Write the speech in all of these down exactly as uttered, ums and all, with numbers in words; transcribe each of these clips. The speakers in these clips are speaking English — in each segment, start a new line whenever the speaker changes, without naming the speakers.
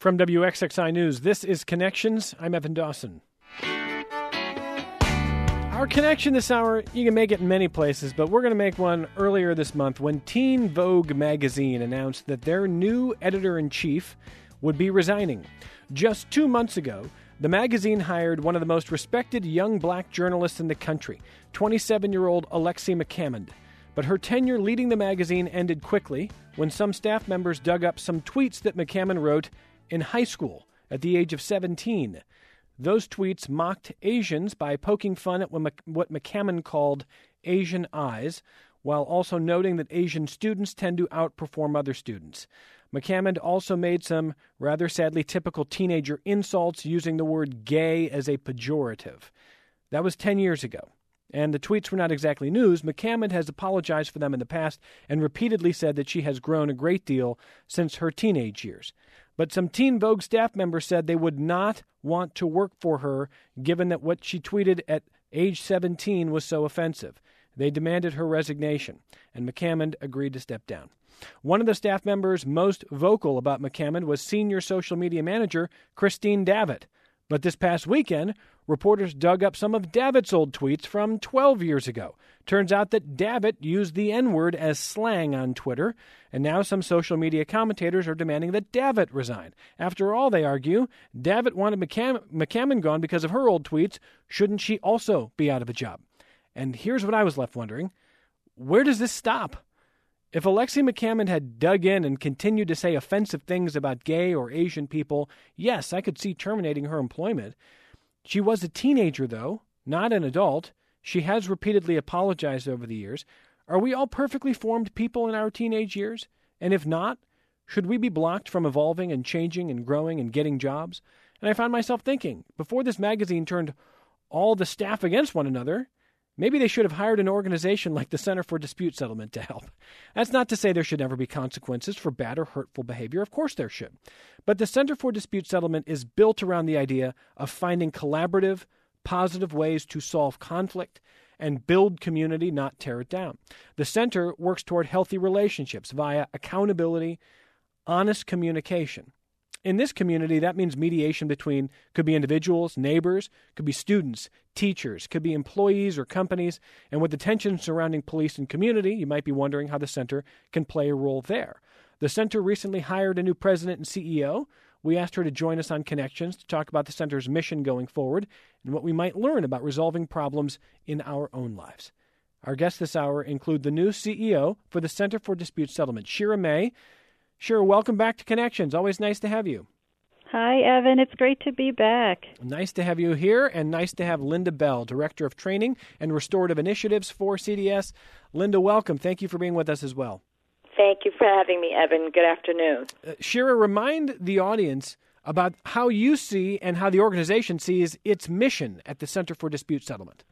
From W X X I News, this is Connections. I'm Evan Dawson. Our connection this hour, you can make it in many places, but we're going to make one earlier this month when Teen Vogue magazine announced that their new editor-in-chief would be resigning. Just two months ago, the magazine hired one of the most respected young black journalists in the country, twenty-seven-year-old Alexi McCammond. But her tenure leading the magazine ended quickly when some staff members dug up some tweets that McCammond wrote in high school at the age of seventeen. Those tweets mocked Asians by poking fun at what McCammond called Asian eyes, while also noting that Asian students tend to outperform other students. McCammond also made some rather sadly typical teenager insults using the word gay as a pejorative. That was ten years ago. And the tweets were not exactly news. McCammond has apologized for them in the past and repeatedly said that she has grown a great deal since her teenage years. But some Teen Vogue staff members said they would not want to work for her, given that what she tweeted at age seventeen was so offensive. They demanded her resignation, and McCammond agreed to step down. One of the staff members most vocal about McCammond was senior social media manager Christine Davitt. But this past weekend, reporters dug up some of Davitt's old tweets from twelve years ago. Turns out that Davitt used the N-word as slang on Twitter, and now some social media commentators are demanding that Davitt resign. After all, they argue, Davitt wanted McCam- McCammond gone because of her old tweets. Shouldn't she also be out of a job? And here's what I was left wondering. Where does this stop? If Alexi McCammond had dug in and continued to say offensive things about gay or Asian people, yes, I could see terminating her employment. She was a teenager, though, not an adult. She has repeatedly apologized over the years. Are we all perfectly formed people in our teenage years? And if not, should we be blocked from evolving and changing and growing and getting jobs? And I found myself thinking, before this magazine turned all the staff against one another, maybe they should have hired an organization like the Center for Dispute Settlement to help. That's not to say there should never be consequences for bad or hurtful behavior. Of course there should. But the Center for Dispute Settlement is built around the idea of finding collaborative, positive ways to solve conflict and build community, not tear it down. The center works toward healthy relationships via accountability, honest communication. In this community, that means mediation between, could be individuals, neighbors, could be students, teachers, could be employees or companies. And with the tension surrounding police and community, you might be wondering how the center can play a role there. The center recently hired a new president and C E O. We asked her to join us on Connections to talk about the center's mission going forward and what we might learn about resolving problems in our own lives. Our guests this hour include the new C E O for the Center for Dispute Settlement, Shira May. Shira, welcome back to Connections. Always nice to have you.
Hi, Evan. It's great to be back.
Nice to have you here, and nice to have Linda Bell, Director of Training and Restorative Initiatives for C D S. Linda, welcome. Thank you for being with us as well.
Thank you for having me, Evan. Good afternoon.
Uh, Shira, remind the audience about how you see and how the organization sees its mission at the Center for Dispute Settlement.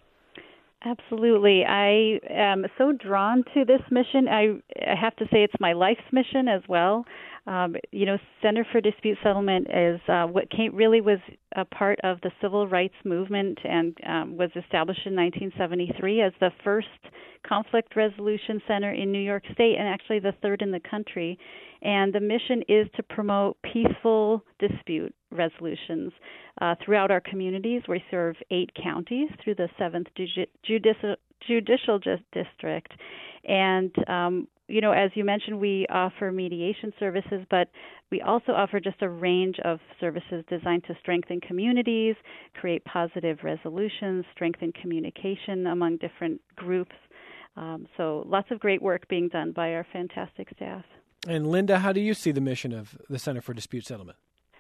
Absolutely. I am so drawn to this mission. I, I have to say it's my life's mission as well. Um, you know, Center for Dispute Settlement is uh, what came, really was a part of the civil rights movement and um, was established in nineteen seventy-three as the first conflict resolution center in New York State and actually the third in the country. And the mission is to promote peaceful dispute resolutions uh, throughout our communities. We serve eight counties through the seventh Judi- Judicial, Judicial District. And, um, you know, as you mentioned, we offer mediation services, but we also offer just a range of services designed to strengthen communities, create positive resolutions, strengthen communication among different groups. Um, so lots of great work being done by our fantastic staff.
And Linda, how do you see the mission of the Center for Dispute Settlement?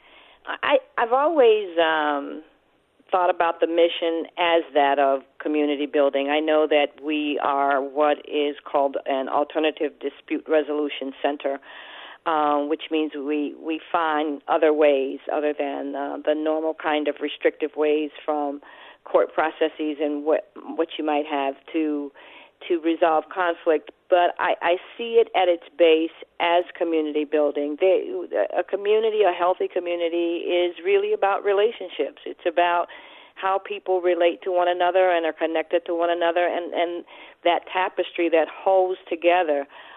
I, I've always um, thought about the mission as that of community building. I know that we are what is called an alternative dispute resolution center, um, which means we, we find other ways other than uh, the normal kind of restrictive ways from court processes and what what you might have to to resolve conflict, but I, I see it at its base as community building. They, a community, a healthy community, is really about relationships. It's about how people relate to one another and are connected to one another, and, and that tapestry that holds together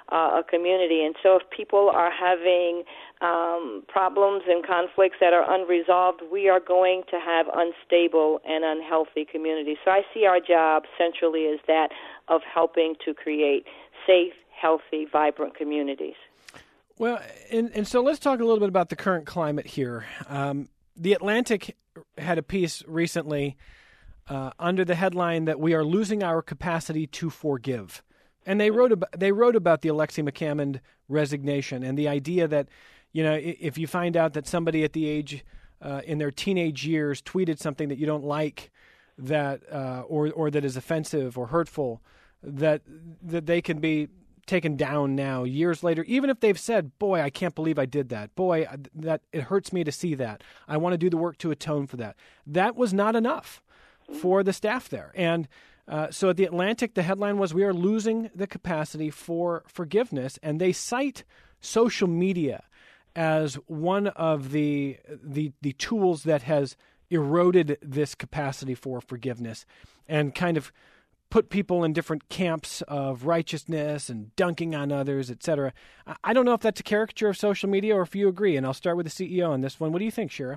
uh, a community. And so if people are having um, problems and conflicts that are unresolved, we are going to have unstable and unhealthy communities. So I see our job centrally as that of helping to create safe, healthy, vibrant communities.
Well, and, and so let's talk a little bit about the current climate here. Um, the Atlantic had a piece recently uh, under the headline that we are losing our capacity to forgive. And they wrote about, they wrote about the Alexei McCammond resignation and the idea that, you know, if you find out that somebody at the age, uh, in their teenage years tweeted something that you don't like, that uh, or or that is offensive or hurtful, that that they can be taken down now, years later, even if they've said, boy, I can't believe I did that. Boy, that it hurts me to see that. I want to do the work to atone for that. That was not enough for the staff there. And uh, so at the Atlantic, the headline was, we are losing the capacity for forgiveness. And they cite social media as one of the the, the tools that has eroded this capacity for forgiveness and kind of put people in different camps of righteousness and dunking on others, et cetera. I don't know if that's a caricature of social media or if you agree, and I'll start with the C E O on this one. What do you think, Shira?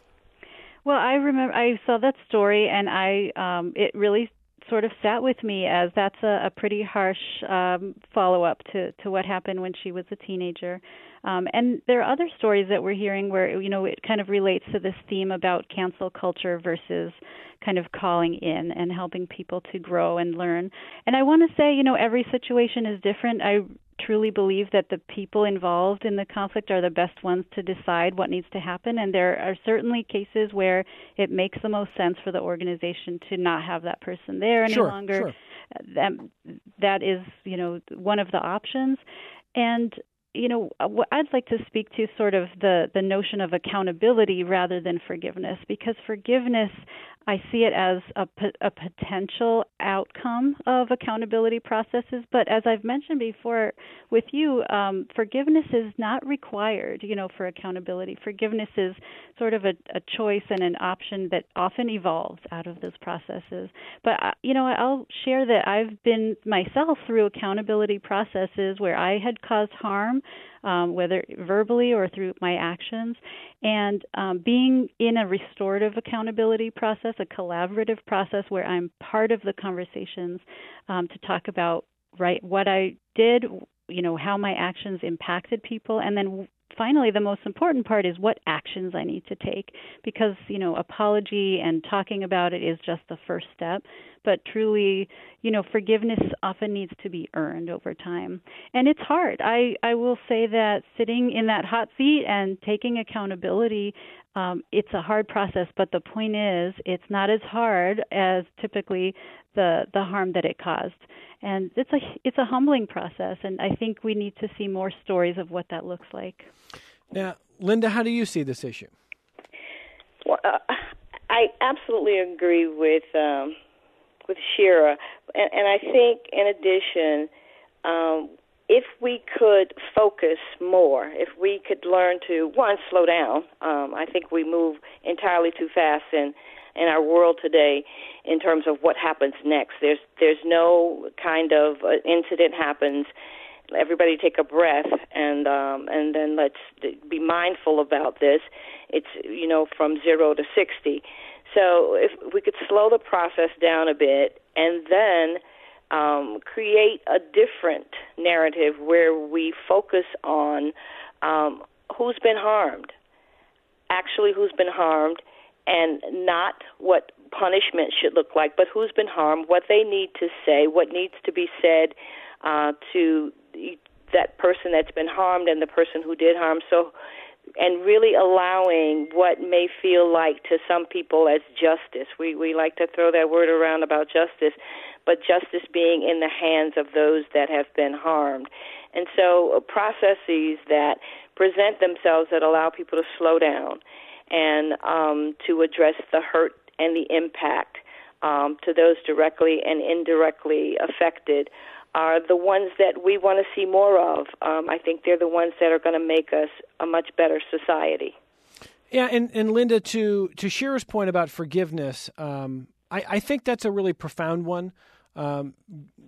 Well, I remember I saw that story, and I um, it really sort of sat with me as that's a, a pretty harsh um, follow-up to, to what happened when she was a teenager. Um, and there are other stories that we're hearing where, you know, it kind of relates to this theme about cancel culture versus kind of calling in and helping people to grow and learn. And I want to say, you know, every situation is different. I truly believe that the people involved in the conflict are the best ones to decide what needs to happen. And there are certainly cases where it makes the most sense for the organization to not have that person there any
sure,
longer.
Sure.
That, that is, you know, one of the options. And you know, what I'd like to speak to sort of the, the notion of accountability rather than forgiveness, because forgiveness, I see it as a, a potential outcome of accountability processes. But as I've mentioned before with you, um, forgiveness is not required, you know, for accountability. Forgiveness is sort of a, a choice and an option that often evolves out of those processes. But, uh, you know, I'll share that I've been myself through accountability processes where I had caused harm, Um, whether verbally or through my actions, and um, being in a restorative accountability process, a collaborative process where I'm part of the conversations um, to talk about right what I did, you know, how my actions impacted people, and then finally, the most important part is what actions I need to take, because, you know, apology and talking about it is just the first step. But truly, you know, forgiveness often needs to be earned over time. And it's hard. I, I will say that sitting in that hot seat and taking accountability, um, it's a hard process. But the point is, it's not as hard as typically the, the harm that it caused. And it's a it's a humbling process, and I think we need to see more stories of what that looks like.
Now, Linda, how do you see this issue?
Well, uh, I absolutely agree with um, with Shira, and, and I think, in addition, um, if we could focus more, if we could learn to, one, slow down. Um, I think we move entirely too fast in, in our world today in terms of what happens next. There's there's no kind of uh, incident happens. Everybody take a breath and um, and then let's be mindful about this. It's, you know, from zero to sixty. So if we could slow the process down a bit and then um, create a different narrative where we focus on um, who's been harmed, actually who's been harmed, and not what punishment should look like, but who's been harmed, what they need to say, what needs to be said uh, to that person that's been harmed and the person who did harm. So, and really allowing what may feel like to some people as justice. We we like to throw that word around about justice, but justice being in the hands of those that have been harmed. And so uh, processes that present themselves that allow people to slow down and um, to address the hurt and the impact um, to those directly and indirectly affected are the ones that we want to see more of. Um, I think they're the ones that are going to make us a much better society.
Yeah, and, and Linda, to, to Shira's point about forgiveness, um, I, I think that's a really profound one. Um,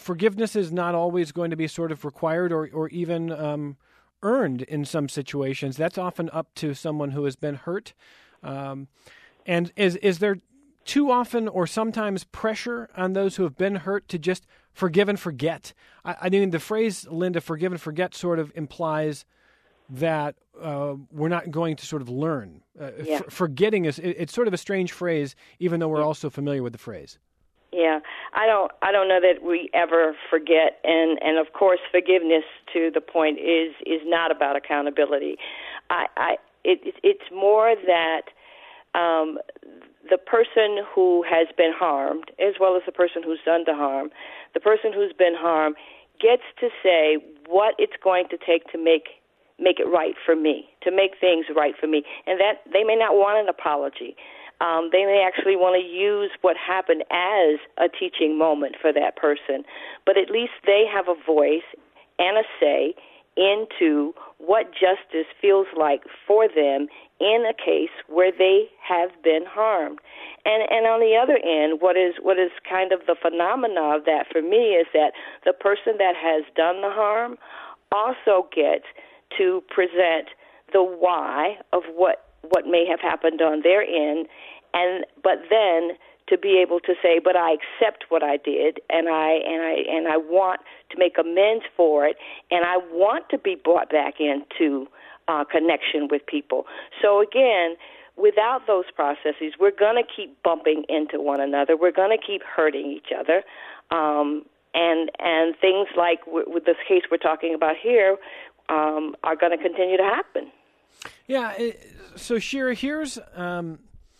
forgiveness is not always going to be sort of required or, or even um, earned in some situations. That's often up to someone who has been hurt. Um, and is is there too often or sometimes pressure on those who have been hurt to just forgive and forget? I, I mean, the phrase, Linda, forgive and forget sort of implies that uh, we're not going to sort of learn. Uh,
yeah.
f- forgetting is it, it's sort of a strange phrase, even though we're
yeah.
also familiar with the phrase.
Yeah, I don't. I don't know that we ever forget, and, and of course, forgiveness, to the point, is is not about accountability. I, I it, it's more that um, the person who has been harmed, as well as the person who's done the harm, the person who's been harmed gets to say what it's going to take to make make it right for me, to make things right for me, and that they may not want an apology. Um, they may actually want to use what happened as a teaching moment for that person, but at least they have a voice and a say into what justice feels like for them in a case where they have been harmed. And and on the other end, what is what is kind of the phenomena of that for me is that the person that has done the harm also gets to present the why of what what may have happened on their end, and but then to be able to say, but I accept what I did, and I and I and I want to make amends for it, and I want to be brought back into uh, connection with people. So again, without those processes, we're going to keep bumping into one another. We're going to keep hurting each other, um, and and things like w- with this case we're talking about here um, are going to continue to happen.
Yeah. So, Shira, here's um,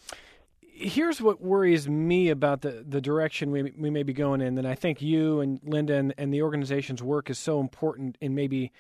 here's what worries me about the, the direction we we may be going in. And I think you and Linda and, and the organization's work is so important in maybe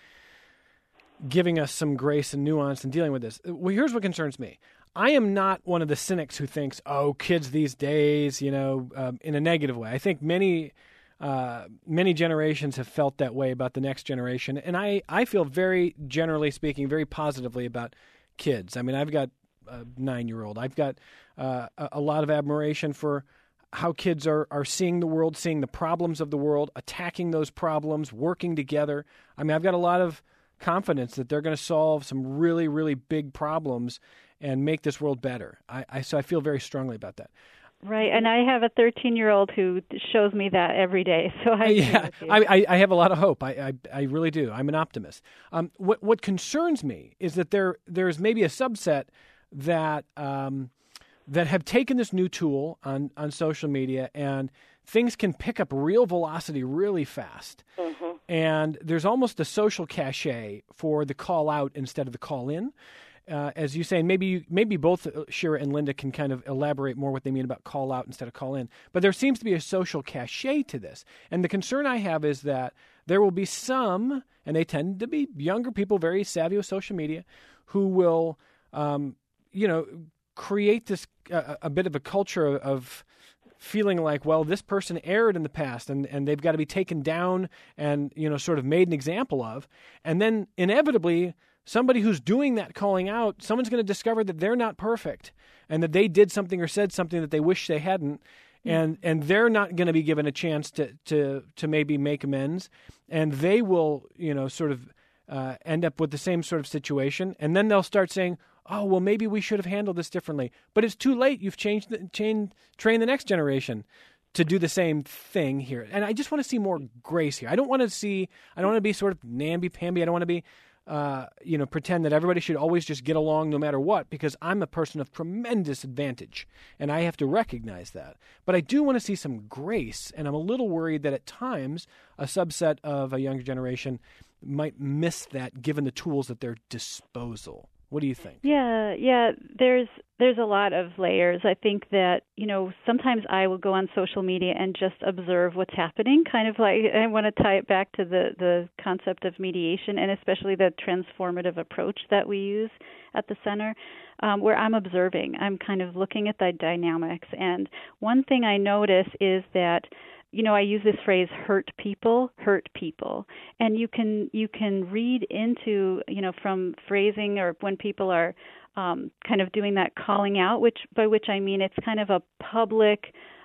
giving us some grace and nuance in dealing with this. Well, here's what concerns me. I am not one of the cynics who thinks, oh, kids these days, you know, um, in a negative way. I think many uh, many generations have felt that way about the next generation. And I, I feel very, generally speaking, very positively about kids. I mean, I've got a nine-year-old. I've got uh, a, a lot of admiration for how kids are, are seeing the world, seeing the problems of the world, attacking those problems, working together. I mean, I've got a lot of confidence that they're going to solve some really, really big problems and make this world better. I, I so I feel very strongly about that.
Right, and I have a thirteen-year-old who shows me that every day. So I
yeah, I, I have a lot of hope. I, I, I really do. I'm an optimist. Um, what what concerns me is that there there's maybe a subset that um, that have taken this new tool on, on social media, and things can pick up real velocity really fast.
Mm-hmm.
And there's almost a social cachet for the call out instead of the call in. Uh, as you say, maybe maybe both Shira and Linda can kind of elaborate more what they mean about call out instead of call in. But there seems to be a social cachet to this. And the concern I have is that there will be some, and they tend to be younger people, very savvy with social media, who will, um, you know, create this uh, a bit of a culture of, of feeling like, well, this person erred in the past and, and they've got to be taken down and, you know, sort of made an example of. And then inevitably, somebody who's doing that calling out, someone's going to discover that they're not perfect and that they did something or said something that they wish they hadn't, and and they're not going to be given a chance to to to maybe make amends, and they will, you know, sort of uh, end up with the same sort of situation, and then they'll start saying, oh, well, maybe we should have handled this differently. But it's too late. You've changed the, changed, trained the next generation to do the same thing here. And I just want to see more grace here. I don't want to see, I don't want to be sort of namby-pamby. I don't want to be Uh, you know, pretend that everybody should always just get along no matter what, because I'm a person of tremendous advantage, and I have to recognize that. But I do want to see some grace, and I'm a little worried that at times a subset of a younger generation might miss that given the tools at their disposal. What do you think?
Yeah, yeah, there's there's a lot of layers. I think that, you know, sometimes I will go on social media and just observe what's happening, kind of like, I want to tie it back to the, the concept of mediation and especially the transformative approach that we use at the center, um, where I'm observing. I'm kind of looking at the dynamics. And one thing I notice is that, you know, I use this phrase, hurt people, hurt people. And you can you can read into, you know, from phrasing or when people are um, kind of doing that calling out, which by which I mean it's kind of a public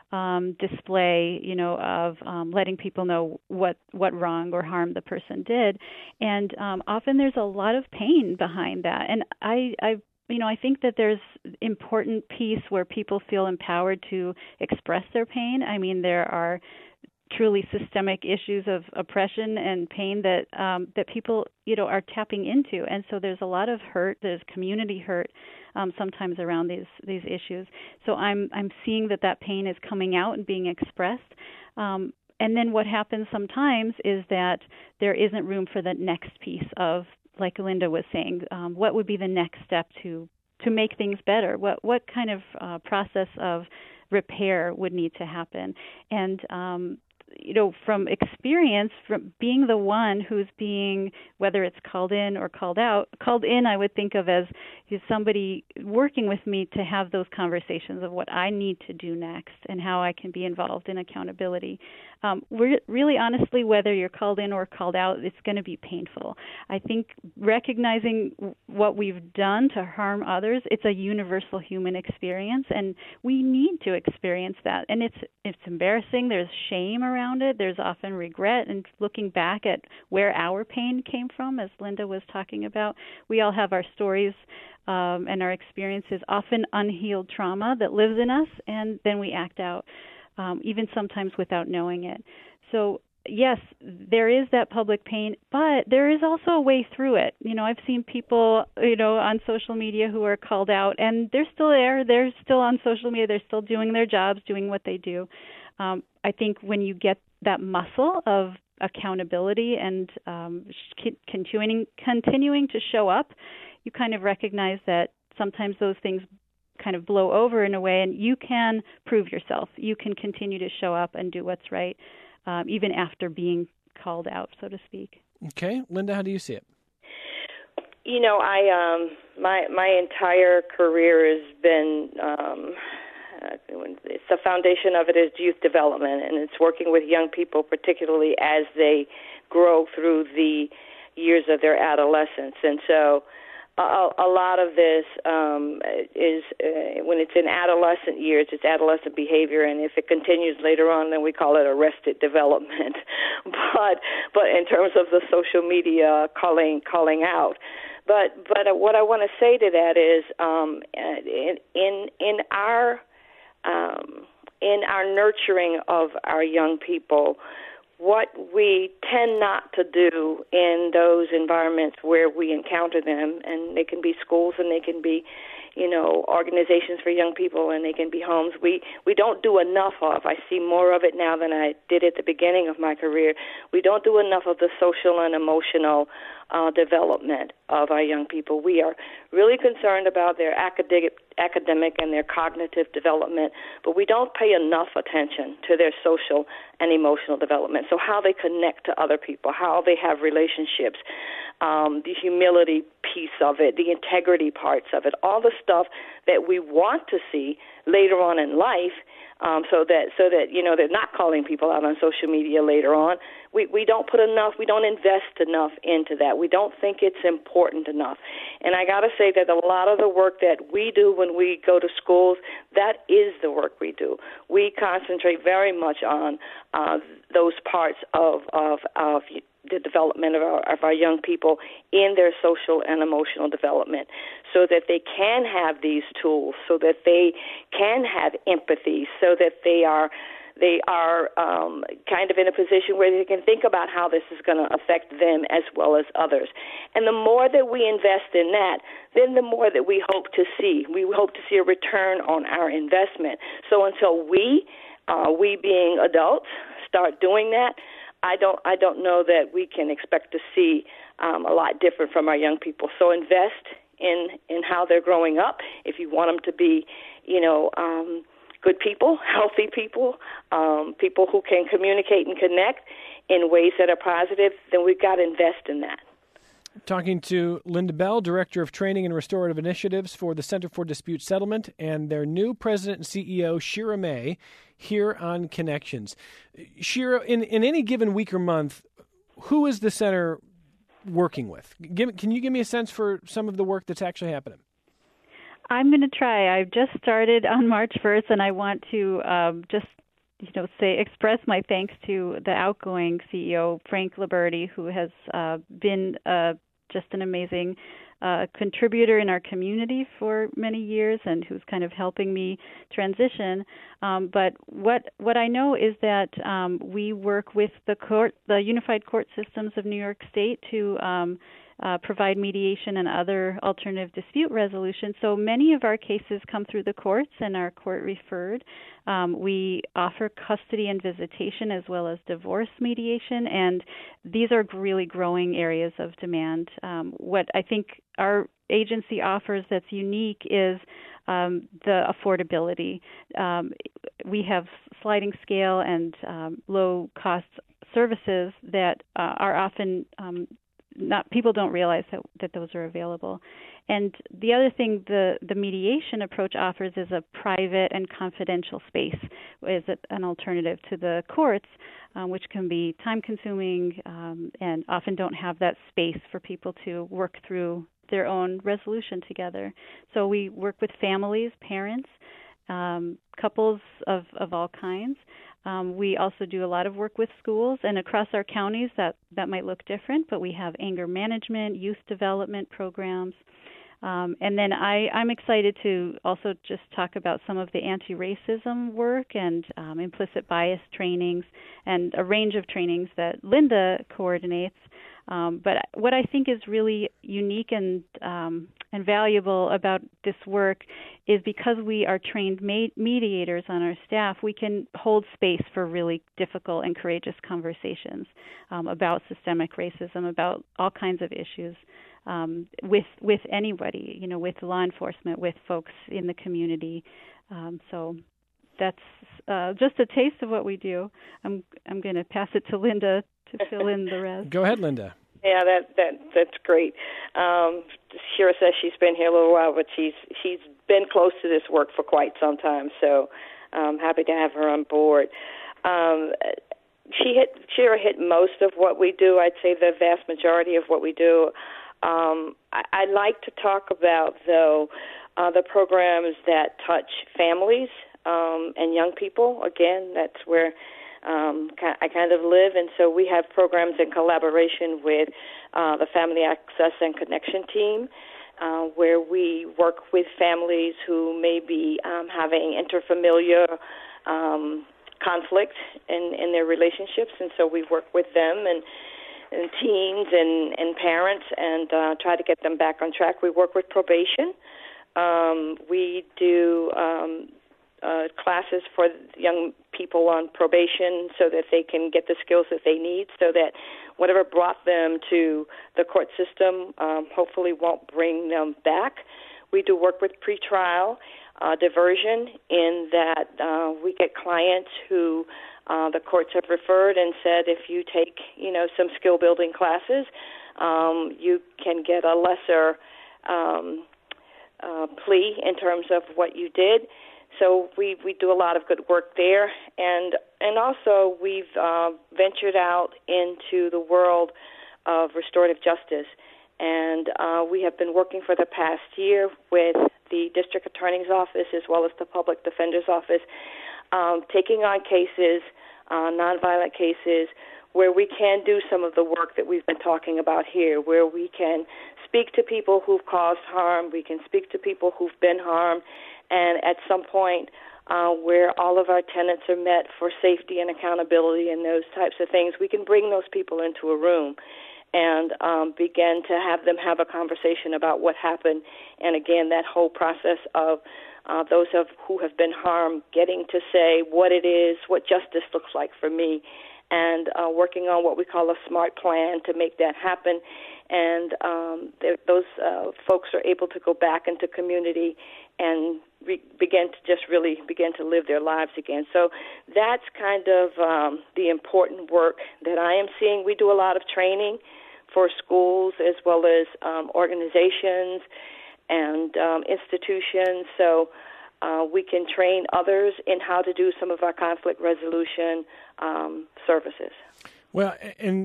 um, display, you know, of um, letting people know what what wrong or harm the person did, and um, often there's a lot of pain behind that. And I, I, you know, I think that there's important piece where people feel empowered to express their pain. I mean, there are truly systemic issues of oppression and pain that um, that people, you know, are tapping into, and so there's a lot of hurt. There's community hurt um, sometimes around these these issues. So I'm I'm seeing that that pain is coming out and being expressed. Um, and then what happens sometimes is that there isn't room for the next piece of, like Linda was saying, um, what would be the next step to to make things better? What what kind of uh, process of repair would need to happen? And um, you know, from experience, from being the one who's being, whether it's called in or called out, called in I would think of as somebody working with me to have those conversations of what I need to do next and how I can be involved in accountability. Um, we're, really honestly, whether you're called in or called out, it's going to be painful. I think recognizing what we've done to harm others, it's a universal human experience, and we need to experience that. And it's it's embarrassing. There's shame around it. There's often regret, and looking back at where our pain came from, as Linda was talking about. We all have our stories um, and our experiences, often unhealed trauma that lives in us, and then we act out. Um, even sometimes without knowing it. So, yes, there is that public pain, but there is also a way through it. You know, I've seen people, you know, on social media who are called out, and they're still there. They're still on social media. They're still doing their jobs, doing what they do. Um, I think when you get that muscle of accountability and um, continuing, continuing to show up, you kind of recognize that sometimes those things kind of blow over in a way, and you can prove yourself. You can continue to show up and do what's right, um, even after being called out, so to speak.
Okay. Linda, how do you see it?
You know, I um, my my entire career has been, um, it's the foundation of it is youth development, and it's working with young people, particularly as they grow through the years of their adolescence. And so A, a lot of this um, is uh, when it's in adolescent years, it's adolescent behavior, and if it continues later on, then we call it arrested development. but but in terms of the social media calling calling out, but but what I want to say to that is um, in in in our um, in our nurturing of our young people, what we tend not to do in those environments where we encounter them, and they can be schools and they can be, you know, organizations for young people, and they can be homes, we, we don't do enough of. I see more of it now than I did at the beginning of my career. We don't do enough of the social and emotional uh, development of our young people. We are really concerned about their academic academic and their cognitive development, but we don't pay enough attention to their social and emotional development. So how they connect to other people, how they have relationships, um, the humility piece of it, the integrity parts of it, all the stuff that we want to see later on in life, um, so that so that you know they're not calling people out on social media later on. We we don't put enough, we don't invest enough into that. We don't think it's important enough. And I got to say that a lot of the work that we do when we go to schools, that is the work we do. We concentrate very much on uh, those parts of of of the development of our, of our young people in their social and emotional development, so that they can have these tools, so that they can have empathy, so that they are they are um, kind of in a position where they can think about how this is going to affect them as well as others. And the more that we invest in that, then the more that we hope to see. We hope to see a return on our investment. So until we, uh, we being adults, start doing that, I don't I don't know that we can expect to see um, a lot different from our young people. So invest in, in how they're growing up. If you want them to be, you know, um, good people, healthy people, um, people who can communicate and connect in ways that are positive, then we've got to invest in that.
Talking to Linda Bell, Director of Training and Restorative Initiatives for the Center for Dispute Settlement, and their new President and C E O, Shira May, here on Connections. Shira, in, in any given week or month, who is the center working with? Give, can you give me a sense for some of the work that's actually happening?
I'm going to try. I've just started on March first, and I want to um, just you know, say express my thanks to the outgoing C E O, Frank Liberty, who has uh, been uh, just an amazing uh, contributor in our community for many years, and who's kind of helping me transition. Um, but what what I know is that um, we work with the court, the Unified Court Systems of New York State, to um, Uh, provide mediation and other alternative dispute resolution. So many of our cases come through the courts and are court referred. Um, we offer custody and visitation as well as divorce mediation, and these are really growing areas of demand. Um, what I think our agency offers that's unique is um, the affordability. Um, we have sliding scale and um, low cost services that uh, are often um, Not people don't realize that, that those are available. And the other thing the, the mediation approach offers is a private and confidential space, is an alternative to the courts, um, which can be time-consuming um, and often don't have that space for people to work through their own resolution together. So we work with families, parents, um, couples of, of all kinds. Um, we also do a lot of work with schools, and across our counties that, that might look different, but we have anger management, youth development programs. Um, and then I, I'm excited to also just talk about some of the anti-racism work and um, implicit bias trainings and a range of trainings that Linda coordinates. Um, but what I think is really unique and um, and valuable about this work is because we are trained ma- mediators on our staff, we can hold space for really difficult and courageous conversations um, about systemic racism, about all kinds of issues um, with with anybody, you know, with law enforcement, with folks in the community. Um, so that's uh, just a taste of what we do. I'm I'm going to pass it to Linda to fill in the rest.
Go ahead, Linda.
Yeah, that that that's great. Um, Shira says she's been here a little while, but she's she's been close to this work for quite some time. So I'm happy to have her on board. Um, she hit Shira hit most of what we do. I'd say the vast majority of what we do. Um, I, I'd like to talk about though uh, the programs that touch families um, and young people. Again, that's where Um, I kind of live, and so we have programs in collaboration with uh, the Family Access and Connection team, uh, where we work with families who may be um, having interfamiliar um, conflict in, in their relationships, and so we work with them and, and teens and, and parents and uh, try to get them back on track. We work with probation. Um, we do um, uh, classes for young people on probation so that they can get the skills that they need, so that whatever brought them to the court system um, hopefully won't bring them back. We do work with pretrial uh, diversion in that uh, we get clients who uh, the courts have referred and said, if you take, you know, some skill building classes, um, you can get a lesser um, uh, plea in terms of what you did. So we, we do a lot of good work there, and and also we've uh, ventured out into the world of restorative justice, and uh, we have been working for the past year with the district attorney's office as well as the public defender's office, um, taking on cases, uh, nonviolent cases, where we can do some of the work that we've been talking about here, where we can speak to people who've caused harm, we can speak to people who've been harmed, and at some point uh, where all of our tenets are met for safety and accountability and those types of things, we can bring those people into a room and um, begin to have them have a conversation about what happened. And again, that whole process of uh, those of who have been harmed getting to say what it is, what justice looks like for me, and uh, working on what we call a SMART plan to make that happen. And um, those uh, folks are able to go back into community and re- begin to just really begin to live their lives again. So that's kind of um, the important work that I am seeing. We do a lot of training for schools as well as um, organizations and um, institutions. So uh, we can train others in how to do some of our conflict resolution um, services.
Well, and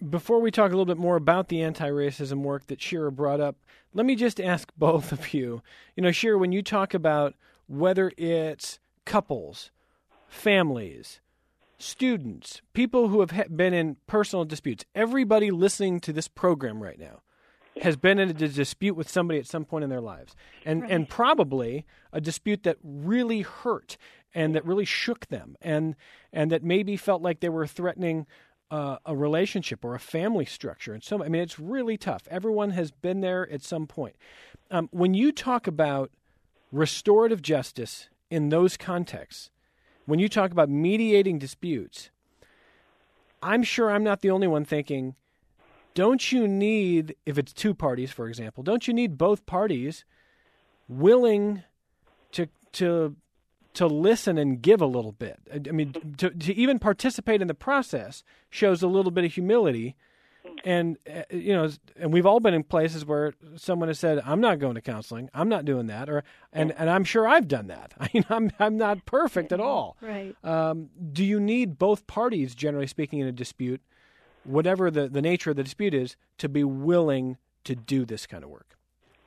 Before we talk a little bit more about the anti-racism work that Shira brought up, let me just ask both of you. You know, Shira, when you talk about whether it's couples, families, students, people who have been in personal disputes, everybody listening to this program right now has been in a dispute with somebody at some point in their lives, and right. and probably a dispute that really hurt and that really shook them, and and that maybe felt like they were threatening uh, a relationship or a family structure. And so, I mean, it's really tough. Everyone has been there at some point. Um, when you talk about restorative justice in those contexts, when you talk about mediating disputes, I'm sure I'm not the only one thinking, don't you need, if it's two parties, for example, don't you need both parties willing to to to listen and give a little bit? I mean, to, to even participate in the process shows a little bit of humility. And, uh, you know, and we've all been in places where someone has said, I'm not going to counseling, I'm not doing that, or and, and I'm sure I've done that. I mean, I'm I'm not perfect at all.
Right.
Um, do you need both parties, generally speaking, in a dispute, whatever the, the nature of the dispute is, to be willing to do this kind of work?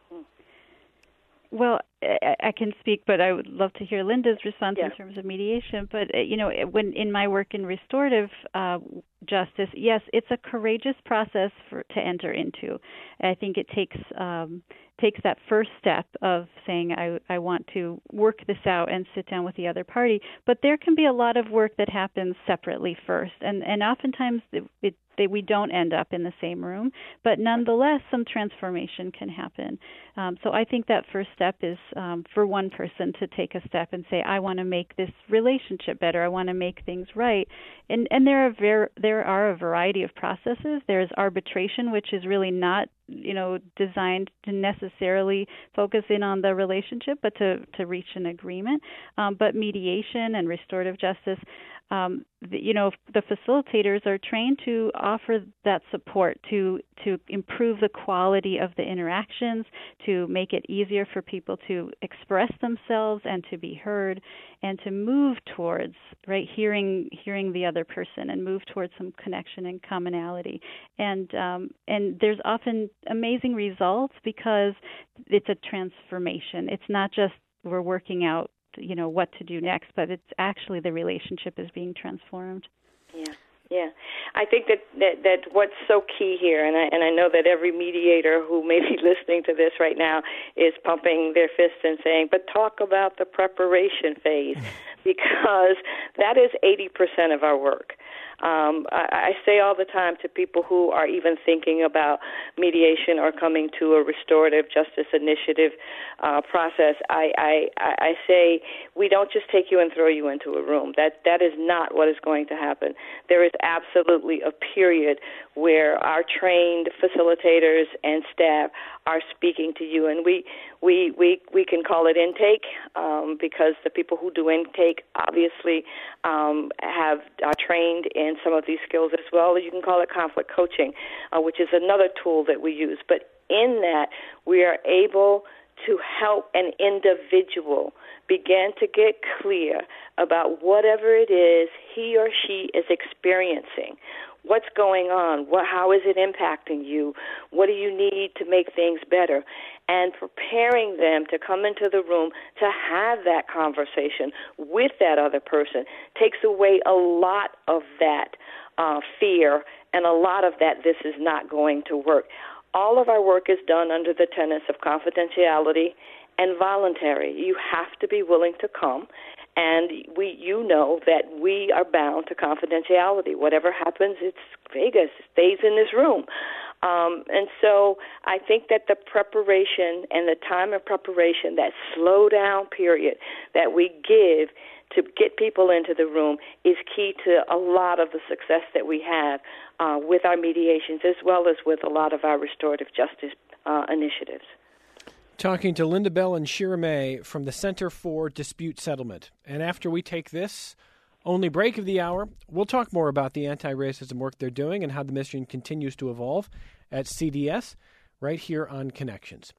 Well, I, I can speak, but I would love to hear Linda's response
yeah.
in terms of mediation. But, you know, when in my work in restorative uh, justice, yes, it's a courageous process for, to enter into. I think it takes um, takes that first step of saying, I, I want to work this out and sit down with the other party. But there can be a lot of work that happens separately first. And, and oftentimes it, it They, we don't end up in the same room, but nonetheless, some transformation can happen. Um, so I think that first step is um, for one person to take a step and say, I want to make this relationship better. I want to make things right. And and there are ver- there are a variety of processes. There's arbitration, which is really not, you know, designed to necessarily focus in on the relationship, but to, to reach an agreement. Um, but mediation and restorative justice, Um, the, you know, the facilitators are trained to offer that support to to improve the quality of the interactions, to make it easier for people to express themselves and to be heard, and to move towards right hearing hearing the other person and move towards some connection and commonality. And um, and there's often amazing results because it's a transformation. It's not just we're working out, you know, what to do next, but it's actually the relationship is being transformed.
Yeah, yeah. I think that, that, that what's so key here, and I, and I know that every mediator who may be listening to this right now is pumping their fists and saying, but talk about the preparation phase, because that is eighty percent of our work. Um, I, I say all the time to people who are even thinking about mediation or coming to a restorative justice initiative uh, process, I, I, I say we don't just take you and throw you into a room. That that is not what is going to happen. There is absolutely a period where our trained facilitators and staff are speaking to you, and we we we, we can call it intake um, because the people who do intake obviously um, have are trained in some of these skills as well. You can call it conflict coaching, uh, which is another tool that we use. But in that, we are able to help an individual begin to get clear about whatever it is he or she is experiencing. What's going on? What, how is it impacting you? What do you need to make things better? And preparing them to come into the room to have that conversation with that other person takes away a lot of that uh, fear and a lot of that this is not going to work. All of our work is done under the tenets of confidentiality and voluntary. You have to be willing to come. And we, you know that we are bound to confidentiality. Whatever happens, it's Vegas. It stays in this room. Um, and so I think that the preparation and the time of preparation, that slow down period that we give to get people into the room is key to a lot of the success that we have uh, with our mediations as well as with a lot of our restorative justice uh, initiatives.
Talking to Linda Bell and Shira May from the Center for Dispute Settlement. And after we take this only break of the hour, we'll talk more about the anti-racism work they're doing and how the mission continues to evolve at C D S right here on Connections.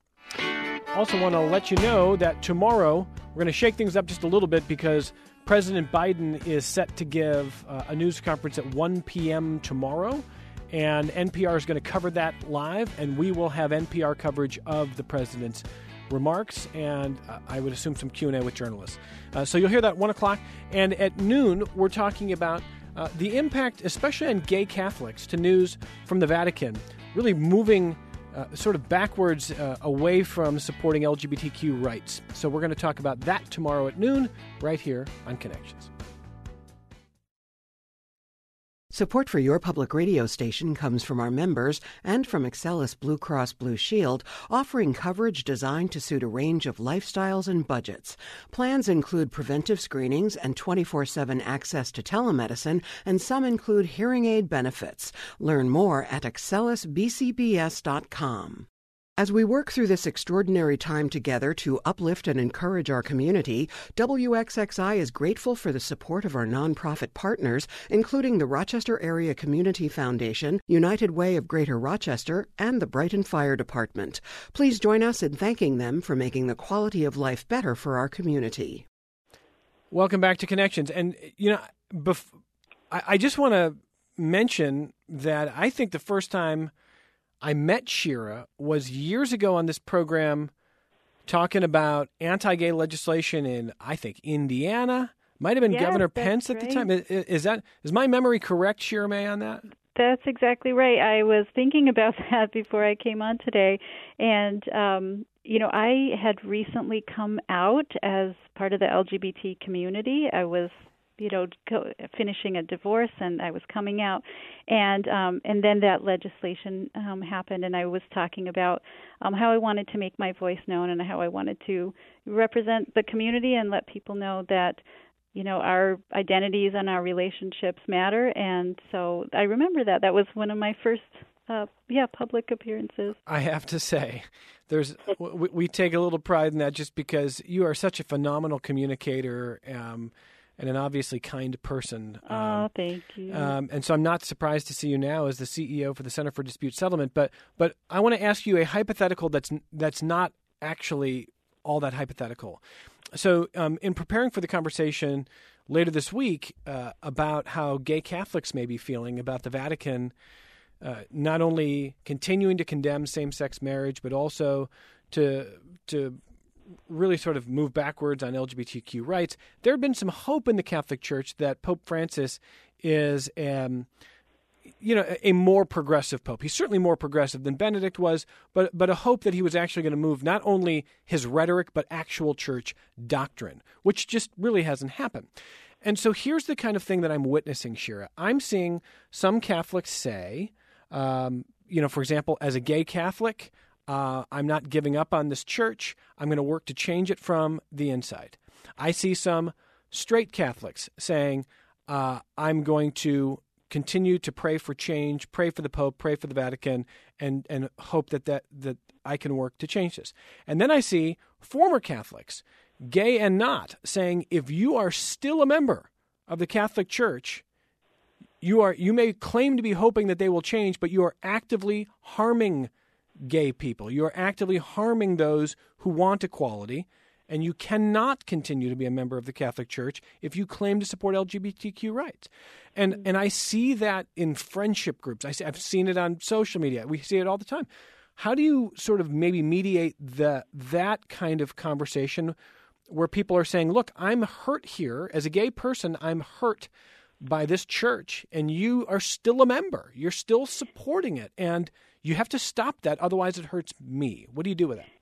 Also want to let you know that tomorrow we're going to shake things up just a little bit because President Biden is set to give uh, a news conference at one p.m. tomorrow. And N P R is going to cover that live, and we will have N P R coverage of the president's remarks, and uh, I would assume some Q and A with journalists. Uh, so you'll hear that at one o'clock. And at noon, we're talking about uh, the impact, especially on gay Catholics, to news from the Vatican, really moving uh, sort of backwards uh, away from supporting L G B T Q rights. So we're going to talk about that tomorrow at noon, right here on Connections.
Support for your public radio station comes from our members and from Excellus Blue Cross Blue Shield, offering coverage designed to suit a range of lifestyles and budgets. Plans include preventive screenings and twenty-four seven access to telemedicine, and some include hearing aid benefits. Learn more at excellus b c b s dot com. As we work through this extraordinary time together to uplift and encourage our community, W X X I is grateful for the support of our nonprofit partners, including the Rochester Area Community Foundation, United Way of Greater Rochester, and the Brighton Fire Department. Please join us in thanking them for making the quality of life better for our community.
Welcome back to Connections. And, you know, bef- I-, I just want to mention that I think the first time I met Shira was years ago on this program talking about anti-gay legislation in, I think, Indiana. Might have been
yes,
Governor Pence at
right.
the time. Is, is that is my memory correct, Shira May, on that?
That's exactly right. I was thinking about that before I came on today. And, um, you know, I had recently come out as part of the L G B T community. I was you know, co- finishing a divorce, and I was coming out, and um, and then that legislation um, happened, and I was talking about um, how I wanted to make my voice known and how I wanted to represent the community and let people know that, you know, our identities and our relationships matter. And so I remember that. That was one of my first, uh, yeah, public appearances.
I have to say, there's we, we take a little pride in that just because you are such a phenomenal communicator. Um, and an obviously kind person.
Oh,
um,
thank you.
Um, and so I'm not surprised to see you now as the C E O for the Center for Dispute Settlement. But but I want to ask you a hypothetical that's that's not actually all that hypothetical. So um, in preparing for the conversation later this week uh, about how gay Catholics may be feeling about the Vatican uh, not only continuing to condemn same-sex marriage, but also to to really sort of move backwards on L G B T Q rights, there had been some hope in the Catholic Church that Pope Francis is, um, you know, a more progressive pope. He's certainly more progressive than Benedict was, but but a hope that he was actually going to move not only his rhetoric, but actual church doctrine, which just really hasn't happened. And so here's the kind of thing that I'm witnessing, Shira. I'm seeing some Catholics say, um, you know, for example, as a gay Catholic, Uh, I'm not giving up on this church. I'm going to work to change it from the inside. I see some straight Catholics saying, uh, I'm going to continue to pray for change, pray for the Pope, pray for the Vatican, and, and hope that, that, that I can work to change this. And then I see former Catholics, gay and not, saying, if you are still a member of the Catholic Church, you are you may claim to be hoping that they will change, but you are actively harming gay people. You are actively harming those who want equality, and you cannot continue to be a member of the Catholic Church if you claim to support L G B T Q rights. And mm-hmm. and I see that in friendship groups. I see, I've seen it on social media. We see it all the time. How do you sort of maybe mediate the that kind of conversation where people are saying, look, I'm hurt here. As a gay person, I'm hurt by this church, and you are still a member. You're still supporting it, and you have to stop that, otherwise it hurts me. What do you do with that?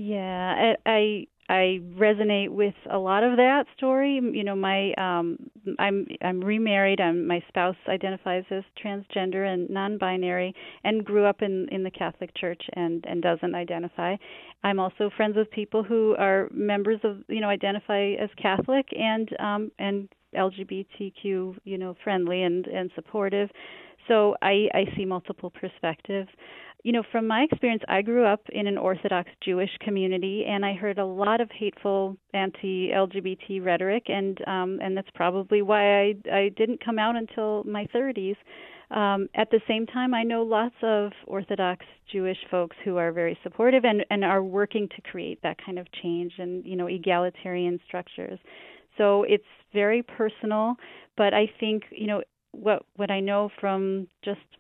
Yeah, I I, I resonate with a lot of that story. You know, my um, I'm I'm remarried. I'm, my spouse identifies as transgender and non-binary, and grew up in, in the Catholic Church and, and doesn't identify. I'm also friends with people who are members of, you know, identify as Catholic and um, and L G B T Q, you know, friendly and, and supportive. So I, I see multiple perspectives. You know, from my experience, I grew up in an Orthodox Jewish community, and I heard a lot of hateful anti-L G B T rhetoric, and um, and that's probably why I, I didn't come out until my thirties. Um, at the same time, I know lots of Orthodox Jewish folks who are very supportive and, and are working to create that kind of change and, you know, egalitarian structures. So it's very personal, but I think, you know, what what I know from just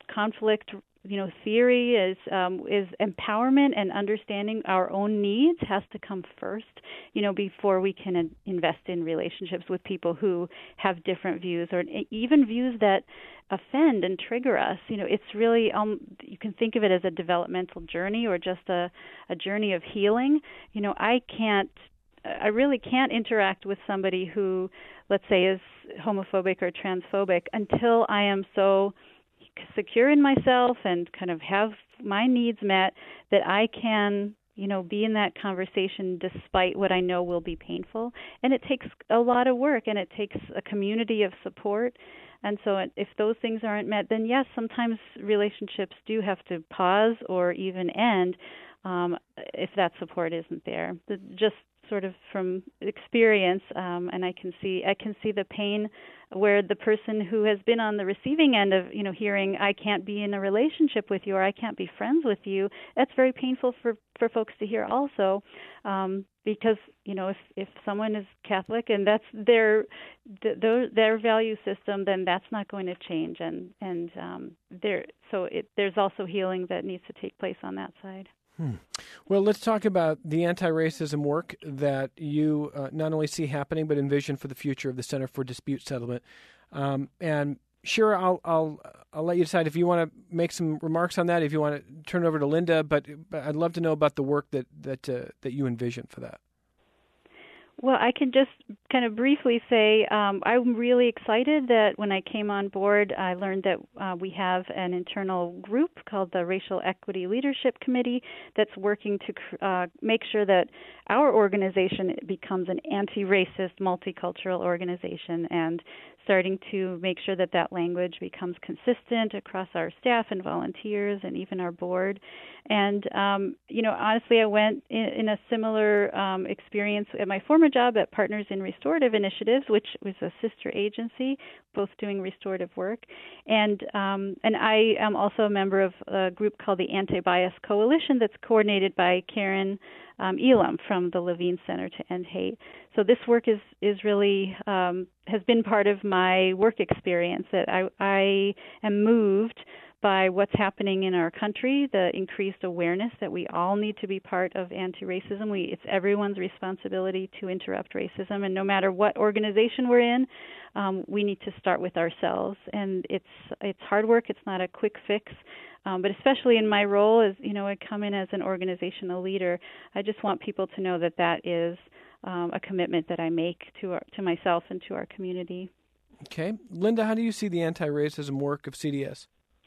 conflict, you know, theory is um, is empowerment and understanding our own needs has to come first, you know, before we can in- invest in relationships with people who have different views or even views that offend and trigger us. You know, it's really, um, you can think of it as a developmental journey or just a, a journey of healing. You know, I can't, I really can't interact with somebody who, let's say, is homophobic or transphobic until I am so secure in myself and kind of have my needs met that I can, you know, be in that conversation despite what I know will be painful. And it takes a lot of work, and it takes a community of support. And so if those things aren't met, then yes, sometimes relationships do have to pause or even end um, if that support isn't there. The, just sort of from experience, um, and I can see I can see the pain where the person who has been on the receiving end of, you know, hearing I can't be in a relationship with you or I can't be friends with you, that's very painful for, for folks to hear also, um, because, you know, if, if someone is Catholic and that's their th- their value system, then that's not going to change, and and um, there so it, there's also healing that needs to take place on that side.
Hmm. Well, let's talk about the anti-racism work that you uh, not only see happening but envision for the future of the Center for Dispute Settlement. Um, and Shira, I'll, I'll I'll let you decide if you want to make some remarks on that. If you want to turn it over to Linda, but, but I'd love to know about the work that that uh, that you envision for that.
Well, I can just kind of briefly say um, I'm really excited that when I came on board, I learned that uh, we have an internal group called the Racial Equity Leadership Committee that's working to uh, make sure that our organization becomes an anti-racist, multicultural organization, and starting to make sure that that language becomes consistent across our staff and volunteers and even our board. And, um, you know, honestly, I went in, in a similar um, experience at my former job at Partners in Restorative Initiatives, which was a sister agency, both doing restorative work. And um, and I am also a member of a group called the Anti-Bias Coalition that's coordinated by Karen um, Elam from the Levine Center to End Hate. So this work is, is really, um, has been part of my work experience, that I, I am moved by what's happening in our country, the increased awareness that we all need to be part of anti-racism. We, it's everyone's responsibility to interrupt racism, and no matter what organization we're in, um, we need to start with ourselves. And it's it's hard work. It's not a quick fix. Um, but especially in my role as, you know, I come in as an organizational leader, I just want people to know that that is um, a commitment that I make to our, to myself and to our community.
Okay. Linda, how do you see the anti-racism work of C D S?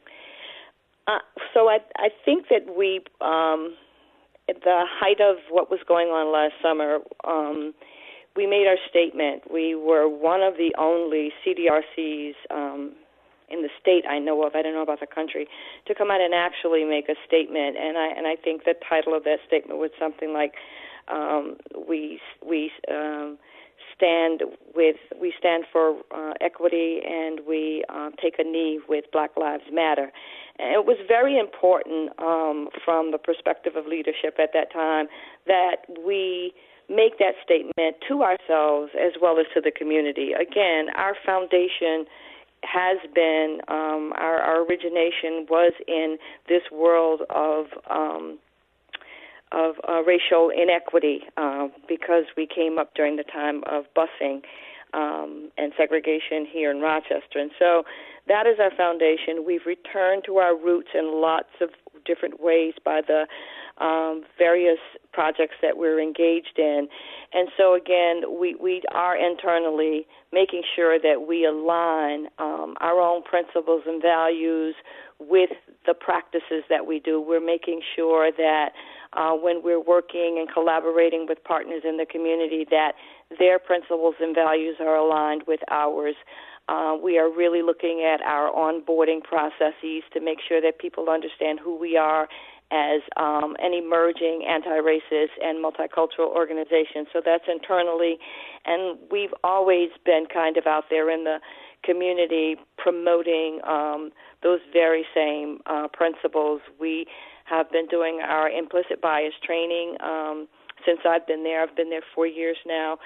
Uh, so I, I think that we, um, at the height of what was going on last summer, um, we made our statement. We were one of the only C D R Cs um, in the state I know of, I don't know about the country, to come out and actually make a statement. And I and I think the title of that statement was something like, um, "We we um, stand with we stand for uh, equity, and we uh, take a knee with Black Lives Matter." And it was very important um, from the perspective of leadership at that time that we make that statement to ourselves as well as to the community. Again, our foundation has been, um, our, our origination was in this world of um, of uh, racial inequity uh, because we came up during the time of busing um, and segregation here in Rochester. And so that is our foundation. We've returned to our roots in lots of different ways by the um, various projects that we're engaged in. And so, again, we, we are internally making sure that we align um, our own principles and values with the practices that we do. We're making sure that uh, when we're working and collaborating with partners in the community, that their principles and values are aligned with ours. Uh, we are really looking at our onboarding processes to make sure that people understand who we are as um, an emerging anti-racist and multicultural organization. So that's internally, and we've always been kind of out there in the community promoting um, those very same uh, principles. We have been doing our implicit bias training um, since I've been there. I've been there four years now.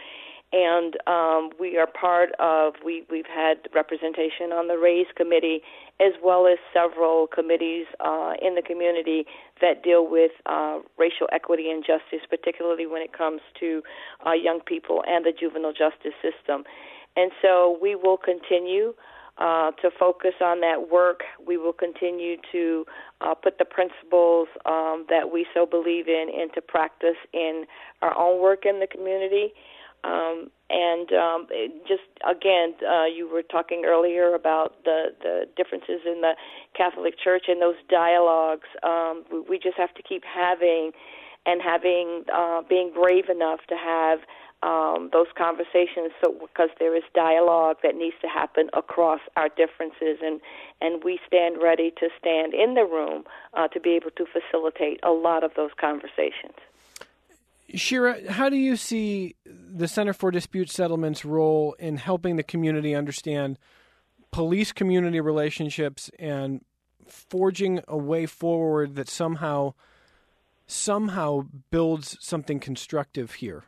And um, we are part of, we, we've had representation on the RAISE committee, as well as several committees uh, in the community that deal with uh, racial equity and justice, particularly when it comes to uh, young people and the juvenile justice system. And so we will continue uh, to focus on that work. We will continue to uh, put the principles um, that we so believe in into practice in our own work in the community. Um, and um, just, again, uh, you were talking earlier about the, the differences in the Catholic Church and those dialogues. Um, we, we just have to keep having and having, uh, being brave enough to have um, those conversations, so because there is dialogue that needs to happen across our differences, and, and we stand ready to stand in the room uh, to be able to facilitate a lot of those conversations.
Shira, how do you see the Center for Dispute Settlement's role in helping the community understand police-community relationships and forging a way forward that somehow somehow builds something constructive here?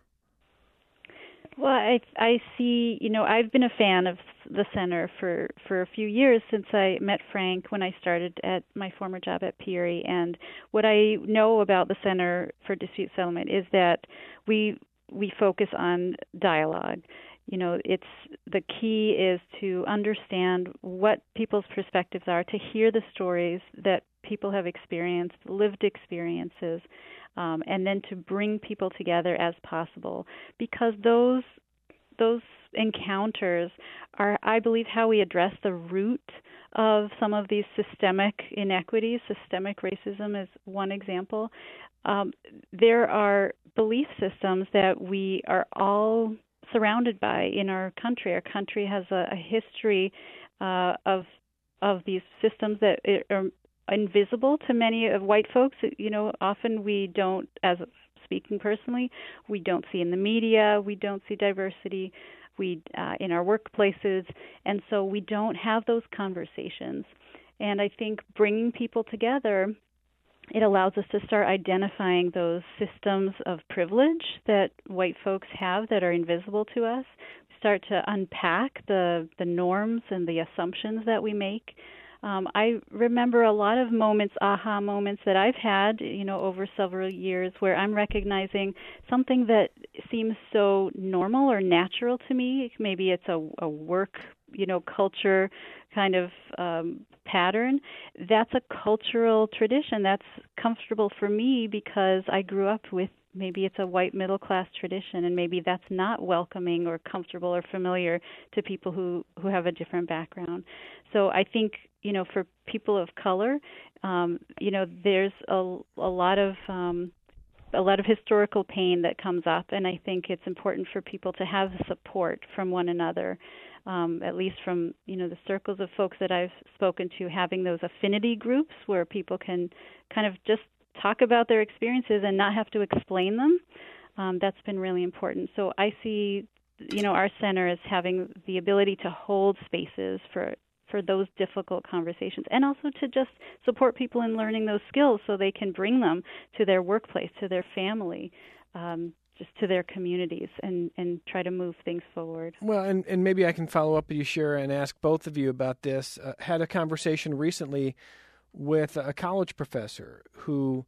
Well, I I see, you know, I've been a fan of the center for, for a few years since I met Frank when I started at my former job at Peary. And what I know about the Center for Dispute Settlement is that we we focus on dialogue. You know, it's the key is to understand what people's perspectives are, to hear the stories that people have experienced, lived experiences, Um, and then to bring people together as possible, because those those encounters are, I believe, how we address the root of some of these systemic inequities. Systemic racism is one example. Um, there are belief systems that we are all surrounded by in our country. Our country has a, a history uh, of of these systems that are invisible to many of white folks. You know, often we don't, as speaking personally, we don't see in the media, we don't see diversity, we uh, in our workplaces, and so we don't have those conversations. And I think bringing people together, it allows us to start identifying those systems of privilege that white folks have that are invisible to us, start to unpack the, the norms and the assumptions that we make. Um, I remember a lot of moments, aha moments that I've had, you know, over several years where I'm recognizing something that seems so normal or natural to me. Maybe it's a, a work, you know, culture kind of um, pattern. That's a cultural tradition that's comfortable for me because I grew up with, maybe it's a white middle-class tradition, and maybe that's not welcoming or comfortable or familiar to people who, who have a different background. So I think, you know, for people of color, um, you know, there's a, a lot of um, a lot of historical pain that comes up, and I think it's important for people to have support from one another, um, at least from, you know, the circles of folks that I've spoken to, having those affinity groups where people can kind of just talk about their experiences and not have to explain them. Um, that's been really important. So I see, you know, our center as having the ability to hold spaces for for those difficult conversations, and also to just support people in learning those skills so they can bring them to their workplace, to their family, um, just to their communities, and, and try to move things forward.
Well, and, and maybe I can follow up with you, Shira, and ask both of you about this. Uh, had a conversation recently with a college professor who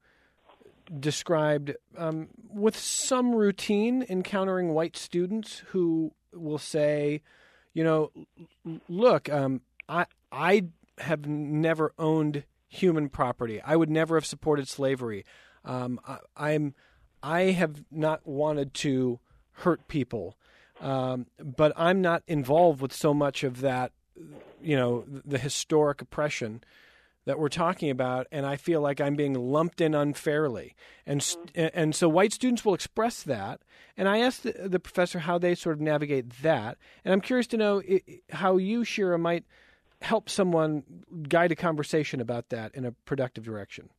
described um, with some routine encountering white students who will say, you know, look, um, I I have never owned human property. I would never have supported slavery. Um, I, I'm I have not wanted to hurt people, um, but I'm not involved with so much of that, you know, the historic oppression that we're talking about, and I feel like I'm being lumped in unfairly. And and so white students will express that, and I asked the, the professor how they sort of navigate that, and I'm curious to know how you, Shira, might help someone guide a conversation about that in a productive direction.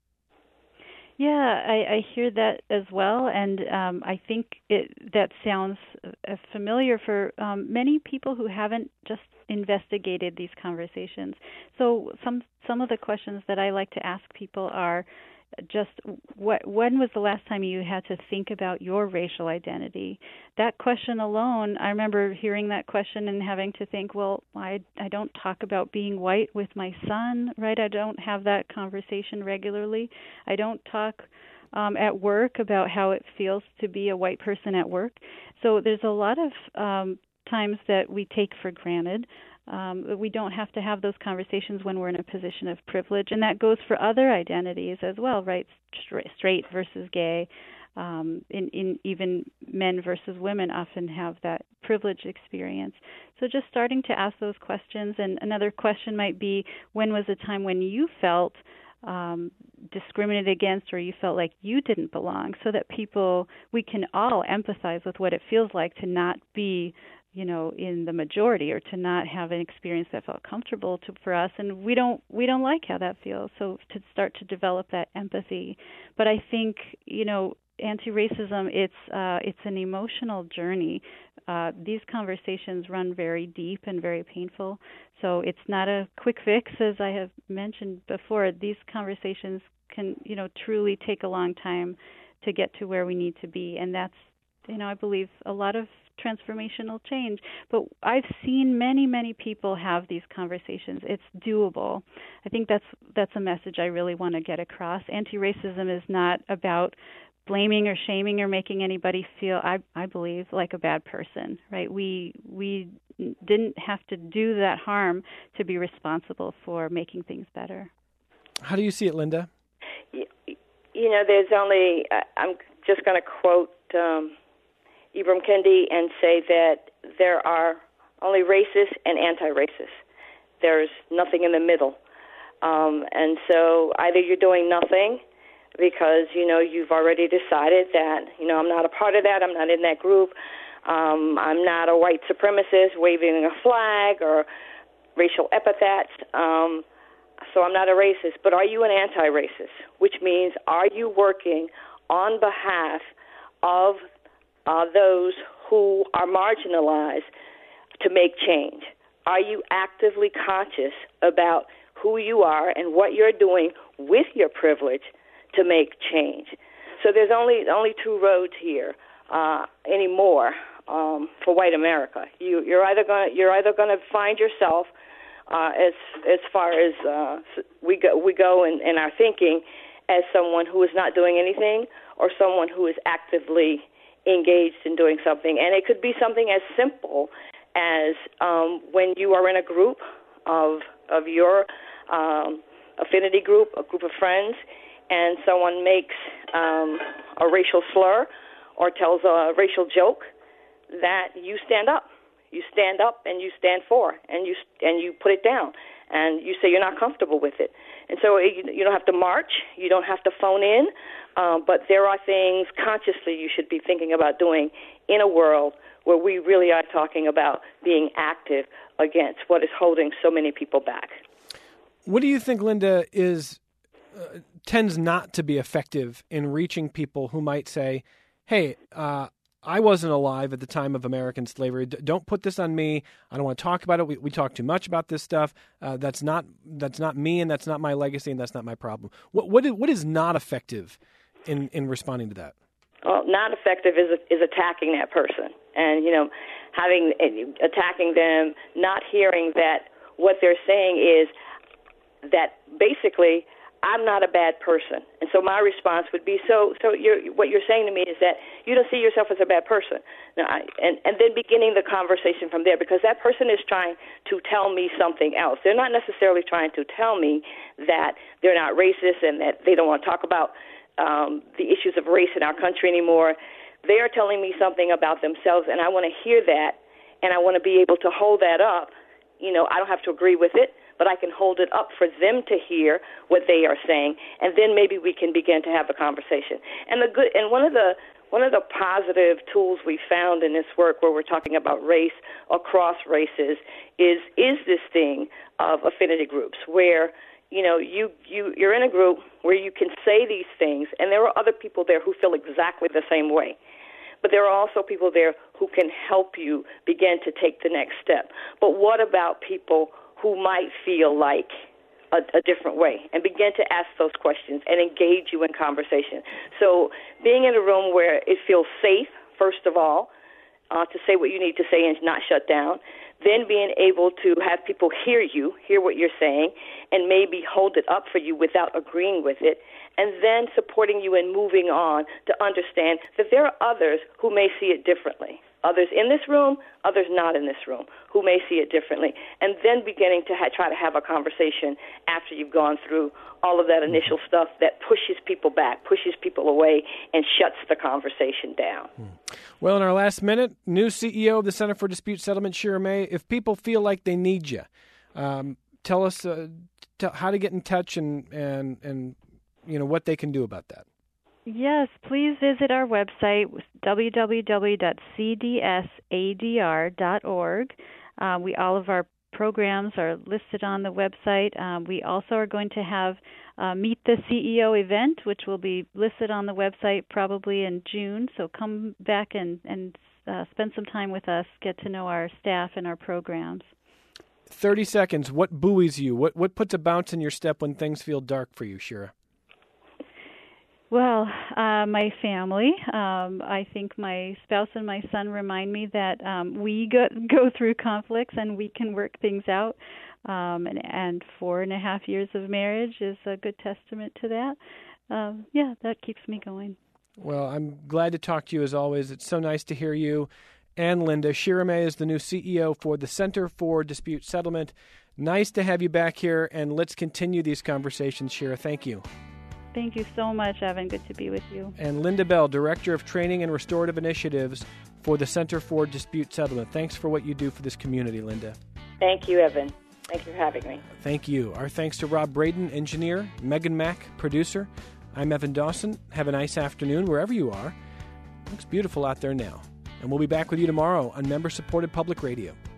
Yeah, I, I hear that as well, and um, I think it, that sounds uh, familiar for um, many people who haven't just investigated these conversations. So some some of the questions that I like to ask people are, just what, when was the last time you had to think about your racial identity? That question alone, I remember hearing that question and having to think, well, I, I don't talk about being white with my son, right? I don't have that conversation regularly. I don't talk um, at work about how it feels to be a white person at work. So there's a lot of um, times that we take for granted. Um, we don't have to have those conversations when we're in a position of privilege, and that goes for other identities as well, right? Straight, straight versus gay, um, in, in even men versus women often have that privileged experience. So just starting to ask those questions, and another question might be, when was a time when you felt um, discriminated against, or you felt like you didn't belong, so that people, we can all empathize with what it feels like to not be, you know, in the majority, or to not have an experience that felt comfortable to, for us, and we don't we don't like how that feels. So to start to develop that empathy. But I think, you know, anti-racism, it's uh, it's an emotional journey. Uh, these conversations run very deep and very painful. So it's not a quick fix, as I have mentioned before. These conversations can, you know, truly take a long time to get to where we need to be, and that's, you know, I believe a lot of transformational change. But I've seen many, many people have these conversations. It's doable. I think that's that's a message I really want to get across. Anti-racism is not about blaming or shaming or making anybody feel, I, I believe, like a bad person, right? We we didn't have to do that harm to be responsible for making things better.
How do you see it, Linda?
You, you know, there's only, I'm just going to quote um, Ibram Kendi and say that there are only racist and anti-racist. There's nothing in the middle. Um, and so either you're doing nothing because, you know, you've already decided that, you know, I'm not a part of that, I'm not in that group, um, I'm not a white supremacist waving a flag or racial epithets, um, so I'm not a racist. But are you an anti-racist? Which means, are you working on behalf of Uh, those who are marginalized to make change? Are you actively conscious about who you are and what you're doing with your privilege to make change? So there's only only two roads here uh, anymore um, for white America. You, you're either going you're either going to find yourself uh, as as far as uh, we go we go in, in our thinking as someone who is not doing anything, or someone who is actively engaged in doing something. And it could be something as simple as um, when you are in a group of of your um, affinity group, a group of friends, and someone makes um, a racial slur or tells a racial joke, that you stand up. You stand up and you stand for, and you and you put it down, and you say you're not comfortable with it. And so you don't have to march, you don't have to phone in, um, but there are things consciously you should be thinking about doing in a world where we really are talking about being active against what is holding so many people back.
What do you think, Linda, is uh, tends not to be effective in reaching people who might say, hey, uh, I wasn't alive at the time of American slavery. D- don't put this on me. I don't want to talk about it. We, we talk too much about this stuff. Uh, that's not that's not me, and that's not my legacy, and that's not my problem. What what is, what is not effective in, in responding to that?
Well, not effective is is attacking that person, and you know, having attacking them, not hearing that what they're saying is that basically, I'm not a bad person. And so my response would be, so so you're, what you're saying to me is that you don't see yourself as a bad person. Now, I, and, and then beginning the conversation from there, because that person is trying to tell me something else. They're not necessarily trying to tell me that they're not racist and that they don't want to talk about um, the issues of race in our country anymore. They are telling me something about themselves, and I want to hear that, and I want to be able to hold that up. You know, I don't have to agree with it, but I can hold it up for them to hear what they are saying, and then maybe we can begin to have a conversation. And the good, and one of the one of the positive tools we found in this work, where we're talking about race across races, is is this thing of affinity groups, where you know you you you're in a group where you can say these things, and there are other people there who feel exactly the same way. But there are also people there who can help you begin to take the next step. But what about people who might feel like a, a different way and begin to ask those questions and engage you in conversation. So being in a room where it feels safe, first of all, uh, to say what you need to say and not shut down, then being able to have people hear you, hear what you're saying, and maybe hold it up for you without agreeing with it, and then supporting you in moving on to understand that there are others who may see it differently. Others in this room, others not in this room, who may see it differently, and then beginning to ha- try to have a conversation after you've gone through all of that initial stuff that pushes people back, pushes people away, and shuts the conversation down.
Well, in our last minute, new C E O of the Center for Dispute Settlement, Shira May, if people feel like they need you, um, tell us uh, t- how to get in touch and, and, and you know what they can do about that.
Yes, please visit our website, w w w dot c d s a d r dot org. Uh, we all of our programs are listed on the website. Um, we also are going to have uh, Meet the C E O event, which will be listed on the website probably in June. So come back and, and uh, spend some time with us, get to know our staff and our programs.
thirty seconds. What buoys you? What, what puts a bounce in your step when things feel dark for you, Shira?
Well, uh, my family. Um, I think my spouse and my son remind me that um, we go, go through conflicts and we can work things out. Um, and, and four and a half years of marriage is a good testament to that. Um, yeah, that keeps me going.
Well, I'm glad to talk to you as always. It's so nice to hear you and Linda. Shira May is the new C E O for the Center for Dispute Settlement. Nice to have you back here, and let's continue these conversations, Shira. Thank you.
Thank you so much, Evan. Good to be with you.
And Linda Bell, Director of Training and Restorative Initiatives for the Center for Dispute Settlement. Thanks for what you do for this community, Linda.
Thank you, Evan. Thank you for having me.
Thank you. Our thanks to Rob Braden, engineer, Megan Mack, producer. I'm Evan Dawson. Have a nice afternoon wherever you are. Looks beautiful out there now. And we'll be back with you tomorrow on member-supported public radio.